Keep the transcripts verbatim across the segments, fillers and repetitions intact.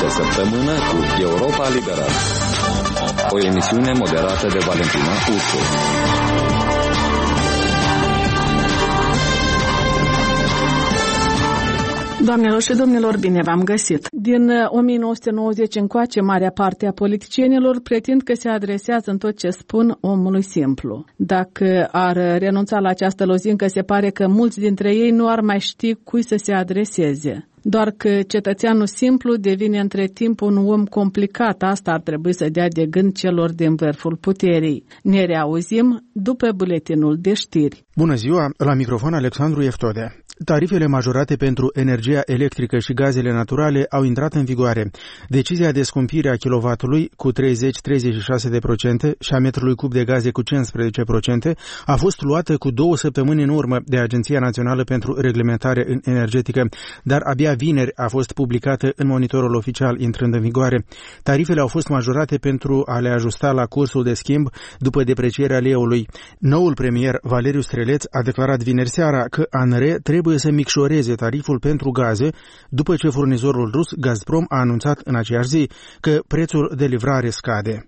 săptămână cu Europa Liberă. O emisiune moderată de Valentina Ursu. Doamnelor și domnilor, bine v-am găsit! Din o mie nouă sute nouăzeci încoace, marea parte a politicienilor pretind că se adresează în tot ce spun omului simplu. Dacă ar renunța la această lozincă, se pare că mulți dintre ei nu ar mai ști cui să se adreseze. Doar că cetățeanul simplu devine între timp un om complicat. Asta ar trebui să dea de gând celor din vârful puterii. Ne reauzim după buletinul de știri. Bună ziua, la microfon Alexandru Eftode. Tarifele majorate pentru energia electrică și gazele naturale au intrat în vigoare. Decizia de scumpire a kilovatului cu treizeci la treizeci și șase de procente și a metrului cub de gaze cu cincisprezece la sută a fost luată cu două săptămâni în urmă de Agenția Națională pentru Reglementare Energetică, dar abia vineri a fost publicată în monitorul oficial intrând în vigoare. Tarifele au fost majorate pentru a le ajusta la cursul de schimb după deprecierea leului. Noul premier Valeriu Streleț a declarat vineri seara că A N R trebuie să micșoreze tariful pentru gaze după ce furnizorul rus Gazprom a anunțat în aceeași zi că prețul de livrare scade.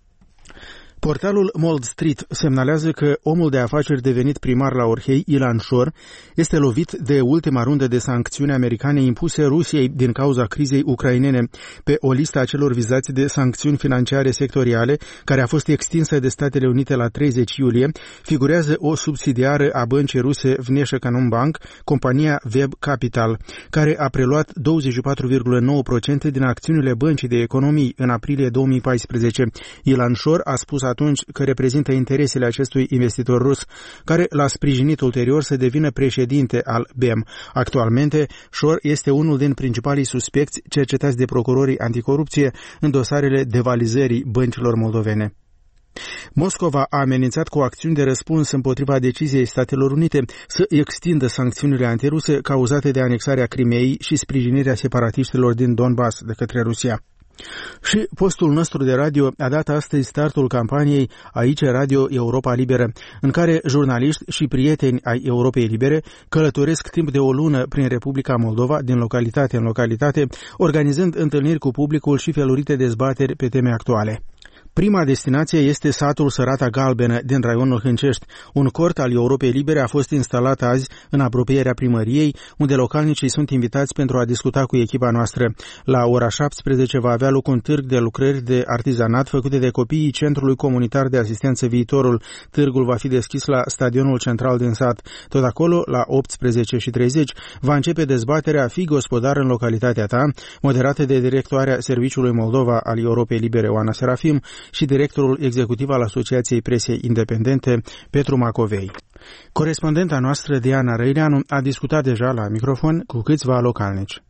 Portalul Mold Street semnalează că omul de afaceri devenit primar la Orhei, Ilan Shor, este lovit de ultima rundă de sancțiuni americane impuse Rusiei din cauza crizei ucrainene. Pe o listă a celor vizați de sancțiuni financiare sectoriale, care a fost extinsă de Statele Unite la treizeci iulie, figurează o subsidiară a băncii ruse Vneshekanumbank, compania Web Capital, care a preluat douăzeci și patru virgulă nouă la sută din acțiunile băncii de economii în aprilie două mii paisprezece. Ilan Shor a spus atunci că reprezintă interesele acestui investitor rus, care l-a sprijinit ulterior să devină președinte al B E M. Actualmente, Shor este unul din principalii suspecți cercetați de procurorii anticorupție în dosarele devalizării băncilor moldovene. Moscova a amenințat cu acțiuni de răspuns împotriva deciziei Statelor Unite să extindă sancțiunile antiruse cauzate de anexarea Crimeei și sprijinirea separatiștilor din Donbass de către Rusia. Și postul nostru de radio a dat astăzi startul campaniei Aici Radio Europa Liberă, în care jurnaliști și prieteni ai Europei Libere călătoresc timp de o lună prin Republica Moldova, din localitate în localitate, organizând întâlniri cu publicul și felurite dezbateri pe teme actuale. Prima destinație este satul Sărata Galbenă din raionul Hâncești. Un cort al Europei Libere a fost instalat azi în apropierea primăriei, unde localnicii sunt invitați pentru a discuta cu echipa noastră. La ora șaptesprezece va avea loc un târg de lucrări de artizanat făcute de copiii Centrului Comunitar de Asistență Viitorul. Târgul va fi deschis la stadionul central din sat. Tot acolo, la optsprezece și treizeci, va începe dezbaterea Fii gospodar în localitatea ta, moderată de directoarea Serviciului Moldova al Europei Libere, Oana Serafim, și directorul executiv al Asociației Presei Independente, Petru Macovei. Corespondenta noastră, Diana Răileanu, a discutat deja la microfon cu câțiva localnici.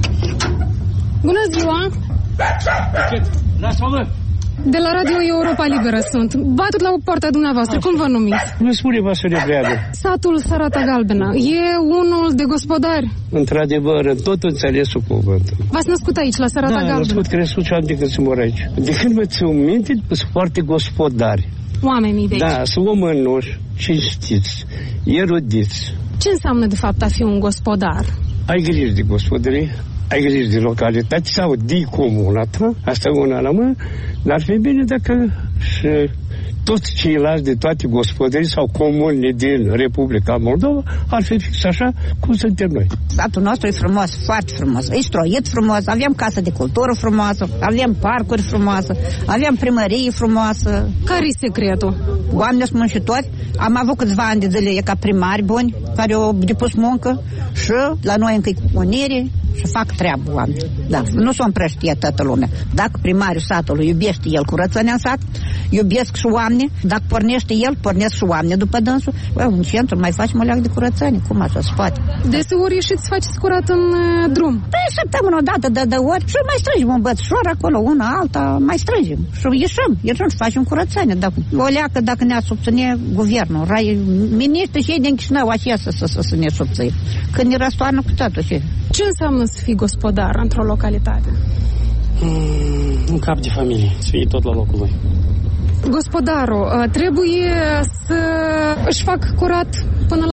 Bună ziua! De la Radio Europa Liberă sunt. Batut la poarta dumneavoastră. Cum vă numiți? Nu spune-vă să ne breadă. Satul Sărata Galbenă. E unul de gospodari? Într-adevăr, tot înțelesul cuvântul. V-ați născut aici, la Sărata da, Galbenă? Da, născut, crescut și am de când să mor aici. De când mă țin minte, sunt foarte gospodari. Oamenii de aici? Da, sunt omănoși, cinstiți, erudiți. Ce înseamnă, de fapt, a fi un gospodar? Ai grijă de gospodărie, ai grijă de localitate sau de comuna ta, asta e una la mână, dar ar fi bine dacă și toți ceilalți de toate gospodării sau comune din Republica Moldova ar fi fix așa cum suntem noi. Satul nostru e frumos, foarte frumos, e stroit frumos, avem casă de cultură frumoasă, avem parcuri frumoase, avem primărie frumoasă. Care-i secretul? Oameni smânșitori, am avut câțiva ani de zile ca primari buni, care au depus muncă și la noi încă e unire și fac treabă oameni. Da, nu s-o împrăștie toată lumea. Dacă primarul satului iubește el curățenia în sat, iubesc și oameni, dacă pornește el, pornesc și oameni după dânsul. Bă, în centru mai facem o leac de curățenie, cum așa se poate? Deseori ieșiți să faceți curat în uh, drum. Păi săptămână o dată de, de ori și mai strângem un bățșor acolo, una, alta, mai strângem. Și ieșim, ieșim să facem curățenie. Dacă, o leacă dacă ne-a subține guvernul, rai, miniștri și ei din Chișinău așa să, să, să, să ne subține. Când ne răstoarnă cu totul și... Ce înseamnă să fii gospodar într-o localitate? Mm, un cap de familie, să fie tot la locul lui. Gospodarul trebuie să își facă curat până